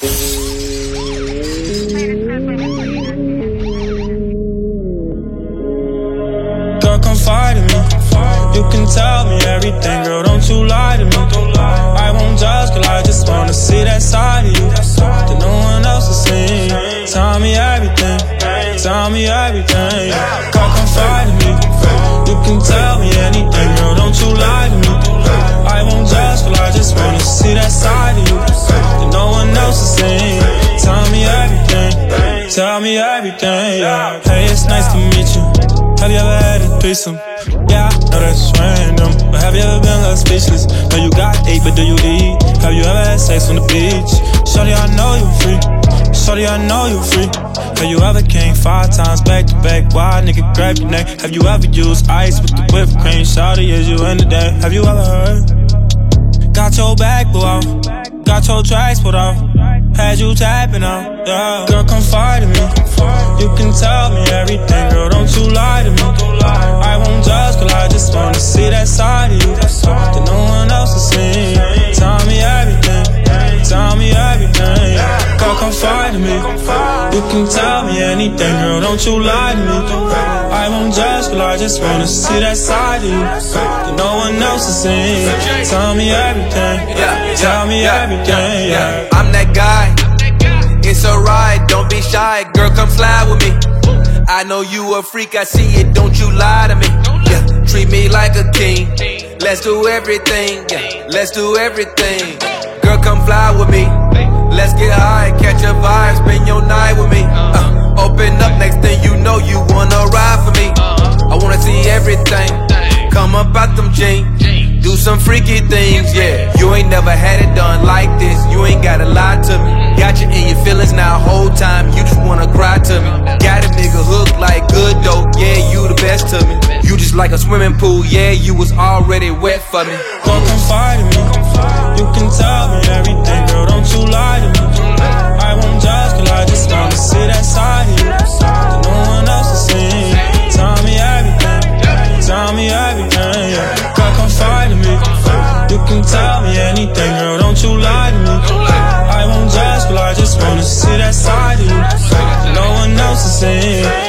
Girl, confide in me. You can tell me everything, girl, don't you lie to me. I won't judge, girl, I just wanna see that side of you that no one else has seen. Tell me everything, tell me everything. Girl, confide in me. You can tell me anything, girl, don't you lie to me. I won't judge, girl, I just wanna see that side of you that no one else has seen. Tell me everything, tell me everything, yeah. Hey, it's nice to meet you. Have you ever had a threesome? Yeah, I know that's random, but have you ever been left speechless? Know you got 8, but do you eat? Have you ever had sex on the beach? Shorty, I know you free. Shorty, I know you free. Have you ever came 5 times back to back? Why nigga grab your neck? Have you ever used ice with the whipped cream? Shorty, is you in the day? Have you ever heard? Got your back pulled out, got your tracks pulled out, had you tapping out, yeah. Girl, confide in me. You can tell me everything, girl, don't you lie to me. I won't judge, girl, I just wanna see that side of you that no one else has seen. Tell me everything, tell me everything. Girl, confide in me. You can tell me anything, girl, don't you lie to me. I won't judge, girl, I just wanna see that side of you that no one else has seen. Tell me everything, tell me everything, yeah. I'm that guy, it's alright, don't be shy, girl, come slide with me. I know you a freak, I see it, don't you lie to me. Yeah, treat me like a king, let's do everything, yeah, let's do everything. Girl, come fly with me, let's get high, catch a vibe, spend your night with me. Open up, next thing you know, you wanna ride for me. I wanna see everything, come up out them jeans, do some freaky things, yeah. You ain't never had it done like this, you ain't gotta lie to me. Got you in your feelings now, whole time, you just wanna cry to me. Got a nigga hooked like good dope, yeah, you the best to me. You just like a swimming pool, yeah, you was already wet for me. Girl, confide in me. You can tell me everything, girl, don't you lie to me. I won't judge, girl, I just wanna see that side of you that no one else has seen. Tell me everything, tell me everything, yeah. Girl, confide in me. You can tell me anything, girl, don't you lie to me. I won't judge, girl, I just wanna see that side of you that no one else has seen.